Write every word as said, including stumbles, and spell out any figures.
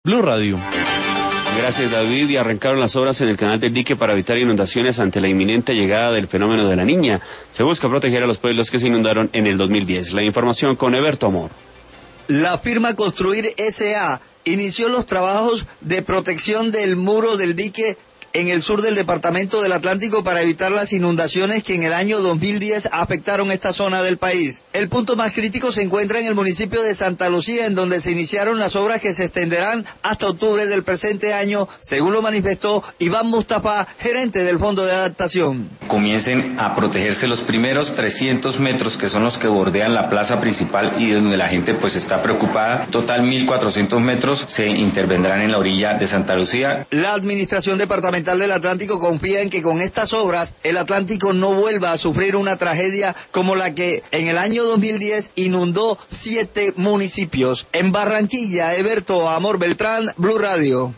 Blue Radio. Gracias, David. Y arrancaron las obras en el canal del dique para evitar inundaciones ante la inminente llegada del fenómeno de la Niña. Se busca proteger a los pueblos que se inundaron en el dos mil diez. La información con Eberto Amor. La firma Construir S A inició los trabajos de protección del muro del dique en el sur del departamento del Atlántico para evitar las inundaciones que en el año dos mil diez afectaron esta zona del país. El punto más crítico se encuentra en el municipio de Santa Lucía, en donde se iniciaron las obras que se extenderán hasta octubre del presente año, según lo manifestó Iván Mustafa, gerente del Fondo de Adaptación. Comiencen a protegerse los primeros trescientos metros, que son los que bordean la plaza principal y donde la gente pues está preocupada. Total mil cuatrocientos metros se intervendrán en la orilla de Santa Lucía. La administración departamental del Atlántico confía en que con estas obras el Atlántico no vuelva a sufrir una tragedia como la que en el año dos mil diez inundó siete municipios. En Barranquilla, Eberto Amor Beltrán, Blue Radio.